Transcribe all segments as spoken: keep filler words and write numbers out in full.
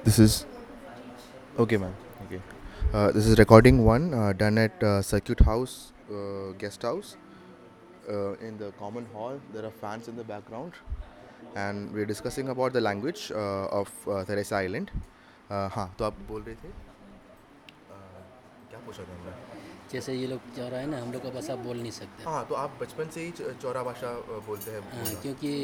This is okay, ma'am. Okay. Uh, this is recording one uh, done at uh, Circuit House, uh, guest house. Uh, in the common hall, there are fans in the background, and we're discussing about the language uh, of uh, Teresa Island. Uh, हाँ तो आप बोल रहे थे क्या पूछा था हमने? जैसे ये लोग चौरा है ना, हम लोग का भाषा बोल नहीं सकते। हाँ तो आप बचपन से ही च- चौरा भाषा अ, बोलते हैं हाँ, बोला। क्योंकि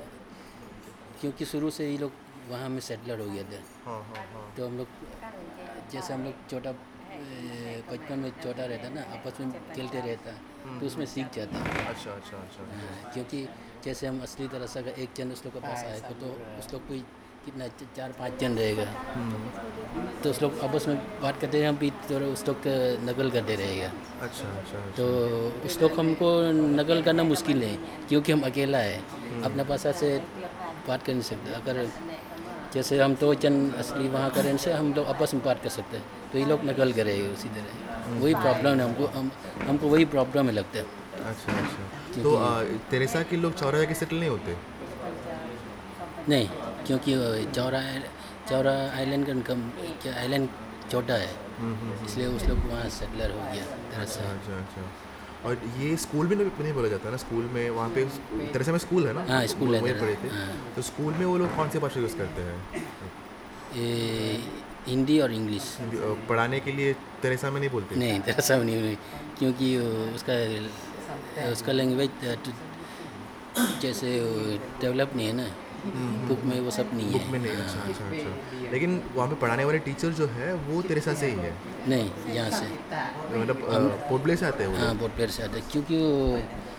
क्योंकि शुरू से ही लोग वहाँ में सेटलर हो गए थे। हाँ हाँ हाँ। तो हम लोग जैसे हम लोग छोटा अ, बचपन में छोटा रहता ना, आपस में खेलते रहता, तो उसमें सीख जाता। अच्छा अच्छा अच्छा। हाँ, क्योंकि जैसे हम असली तरह से अगर एक जन उस लोग के पास आए तो, तो उस लोग कोई कितना च- चार पाँच जन रहेगा, तो उस लोग आपस में बात करते हैं, हम भी तो उस लोग का नकल करते रहेगा। अच्छा अच्छा तो अच्छा। उस लोग हमको नकल करना मुश्किल है, क्योंकि हम अकेला है, अपने भाषा से बात कर नहीं सकते। अगर जैसे हम दो जन असली वहाँ करें से हम लोग आपस में बात कर सकते हैं, तो ये लोग नकल करेंगे उसी तरह। वही प्रॉब्लम है हमको, हम हमको वही प्रॉब्लम है लगता है। अच्छा अच्छा तो क्योंकि अ, तेरेसा के लोग चौरा जाके सेटल नहीं होते? नहीं, क्योंकि चौरा चौरा आइलैंड का इनकम क्या आइलैंड छोटा है, इसलिए उस लोग वहाँ सेटलर हो गया अच्छा दरअसल। अच्छा अच्छा। और ये स्कूल में नहीं नहीं बोला जाता ना, स्कूल में वहाँ पे तेरेसा में स्कूल है ना, हाँ, आप स्कूल वो- है वहीं दर पढ़े थे? हाँ, तो स्कूल में वो लोग कौन सी भाषा यूज़ करते हैं? ये हिंदी और इंग्लिश। हिंदी अ, पढ़ाने के लिए तेरेसा में नहीं बोलते? नहीं, दरअसल नहीं हुई, क्योंकि वो उसका उसका लैंग्वेज जैसे डेवलप नहीं है ना, बुक में वो सब नहीं बुक है। में नहीं? अच्छा हाँ, अच्छा अच्छा। लेकिन वहाँ पे पढ़ाने वाले टीचर जो है वो तेरेसा से ही है? नहीं, यहाँ से मतलब हम अ, पोर्ट ब्लेयर से आते हैं वो हाँ लोग? बोट पेड़ से आते हैं, क्योंकि वो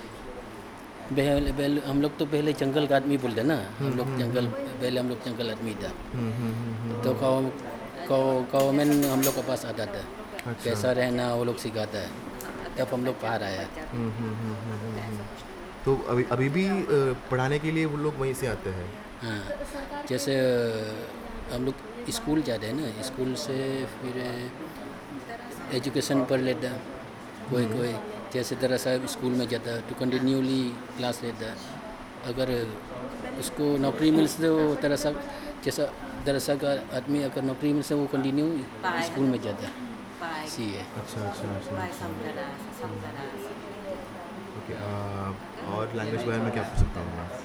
पहले पहले हम लोग तो पहले जंगल का आदमी बोलते ना, हम लोग जंगल पहले हम लोग जंगल आदमी था। हम्म हम्म हम्म तो हम्म। गवर्नमेंट हम लोग के पास आता था, अच्छा। कैसा रहना वो लोग सिखाता है, तब हम लोग बाहर आया। हम्म हम्म हम्म हम्म हम्म, हम्म। तो अभी अभी भी अ, पढ़ाने के लिए वो लोग वहीं से आते हैं? हाँ, जैसे हम लोग स्कूल जाते हैं ना, स्कूल से फिर एजुकेशन पढ़ लेता है कोई कोई। जैसे तरह साहब स्कूल में जाता है तो कंटिन्यूली क्लास लेता है। अगर उसको नौकरी मिल से तो तरह साहब जैसा दरअसल का आदमी अगर नौकरी मिल से वो कंटिन्यू स्कूल में जाता है, सी है। अच्छा अच्छा अच्छा अच्छा। ओके। और लैंग्वेज के बारे में क्या पूछ सकता हूँ मैं?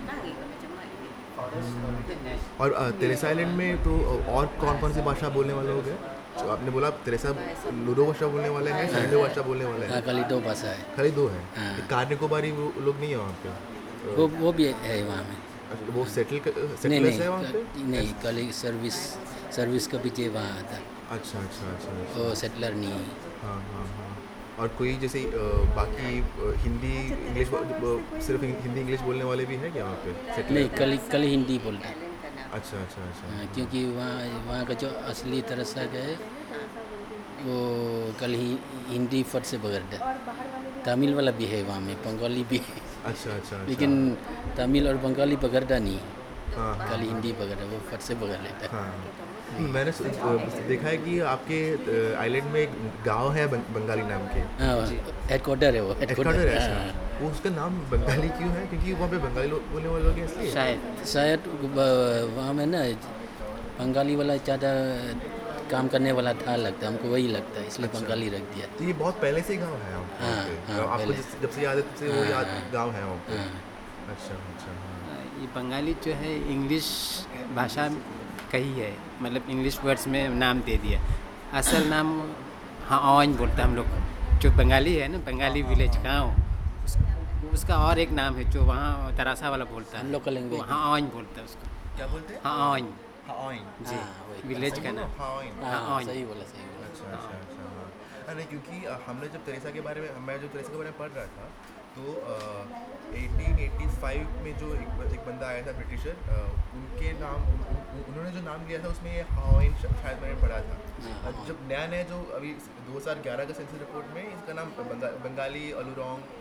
और अ, तेरेसा आइलैंड में तो अ, और कौन कौन सी भाषा बोलने वाले लोग हैं? जो आपने बोला तेरेसा लूडो भाषा बोलने वाले हैं, हाँ, सैंडो भाषा बोलने वाले हाँ, हैं? खाली दो भाषा है। खाली दो हैं? हाँ, ये कार निकोबारी वो लोग नहीं है वहाँ पे? वो अ, वो भी है वहाँ में। अच्छा, तो वो सेटल नहीं सेटलर्स नहीं है वहाँ पे? क- नहीं, ऐस- खाली सर्विस सर्विस का पीछे वहाँ आता, अच्छा अच्छा अच्छा अच्छा। वो सेटलर नहीं है। हाँ हाँ हाँ। और कोई जैसे अ, बाकी अ, हिंदी इंग्लिश सिर्फ हिंदी इंग्लिश बोलने वाले भी हैं क्या वहाँ पे नहीं, सेटलर? कल कल हिंदी बोलता है। अच्छा अच्छा अच्छा हाँ, हाँ। क्योंकि वहाँ वहाँ का जो असली तरह से है वो कल ही हिंदी फट से पकड़ता है। तमिल वाला भी है वहाँ में, बंगाली भी है, अच्छा अच्छा अच्छा। लेकिन तमिल और बंगाली पकड़ता नहीं, हाँ हाँ खाली हाँ हिंदी पकड़ता, वो फट से पकड़ लेता है। हाँ। मैंने सु- अ, देखा है कि आपके आइलैंड में एक गांव है बंग, बंगाली नाम के। हाँ, हेड क्वार्टर है वो, हेड हेडक्वार्टर क्वार्टर। है? अच्छा। हाँ, वो उसका नाम बंगाली क्यों है? क्योंकि वहाँ पे बंगाली लोग बोलने वाले लोग हैं इसलिए? शायद शायद ब- वहाँ में ना बंगाली वाला ज़्यादा काम करने वाला था लगता है, हमको वही लगता है, इसलिए अच्छा। बंगाली रख दिया। तो ये बहुत पहले से ही गांव है वहाँ वहाँ हाँ, पे? हाँ, आपको पहले जिस से। जब से याद है तब से वो हाँ, याद हाँ, गांव है वहाँ पे? हाँ। अच्छा अच्छा हाँ। ये बंगाली जो है इंग्लिश भाषा का ही है, मतलब इंग्लिश वर्ड्स में नाम दे दिया। असल नाम हाँ औंज बोलता है हम लोग, जो बंगाली है ना, बंगाली विलेज गाँव, उस, उसका और एक नाम है जो वहाँ तरासा वाला बोलता हम है, लोग का वो लैंग्वेज में। हाँ औंज बोलता है उसको। क्या बोलते हैं? हाँ औंज हाओइन? जी, हाँ, वही। विलेज सही का बोला नाम। हाओइन? हाँ हाँ, औंज। सही बोला, सही बोला। अच्छा हाँ अच्छा अच्छा हाँ। हाँ, नहीं क्योंकि अ, हमने जब तेरेसा के बारे में मैं जो तेरेसा के बारे में पढ़ रहा था तो एटीन एटी फाइव में जो एक, ब- एक बंदा आया था ब्रिटिशर, अ, उनके नाम उन, उन, उन- उन्होंने जो नाम लिया था उसमें ये हाओइन शायद मैंने पढ़ा था। हाँ, अ, हाँ, जब नया नया जो अभी दो हज़ार ग्यारह का सेंसस रिपोर्ट में इसका नाम बंगा, बंगाली अलुरोंग,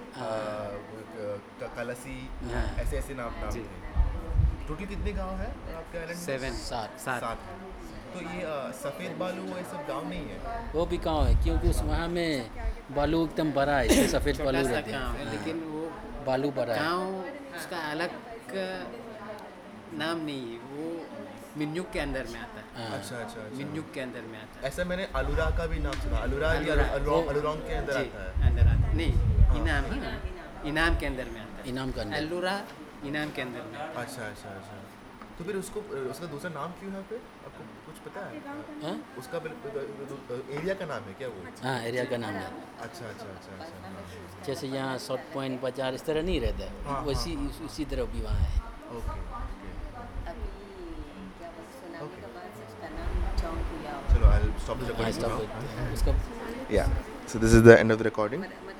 कलसी, हाँ, ऐसे ऐसे नाम नाम जी, थे। टोटल कितने गांव हैं आपके आइलैंड में? सेवन सात। सात। सात हैं। तो ये अ, सफ़ेद बालू ये सब गांव नहीं है? वो भी गाँव है, क्योंकि उस वहाँ में बालू एकदम बड़ा है, इसलिए सफ़ेद छोटा बालू सा रहते हैं। गाँव है, हाँ, लेकिन वो बालू बड़ा है। गाँव उसका अलग नाम नहीं है, वो मिन्यूक के अंदर में आता है। हाँ। अच्छा अच्छा अच्छा मिन्युक के अंदर में आता है। ऐसा मैंने अलुरा का भी नाम सुना, अलुरा या अलुरा, अलुरोंग वो- अलुरोंग के अंदर जी, आता है। अंदर आता है। नहीं, इनाम हाँ, इनाम के अंदर में आता है। इनाम का अंदर। अलुरा इनाम के अंदर में आता है। अच्छा अच्छा अच्छा तो फिर उसको उसका दूसरा नाम क्यों है फिर आपको कुछ पता है? हाँ उसका एरिया का नाम है क्या वो? हाँ एरिया का नाम है। अच्छा अच्छा अच्छा अच्छा हाँ, जैसे यहाँ शॉर्ट पॉइंट बाजार इस तरह नहीं रहता है, हाँ, वैसी हाँ, उस- उसी तरह भी वहाँ है। Okay okay tsunami Okay. के बाद से उसका नाम चौंक हुआ। चलो आई विल स्टॉप द हाँ रिकॉर्डिंग स्टॉप नाउ उसका या so this is the end of the recording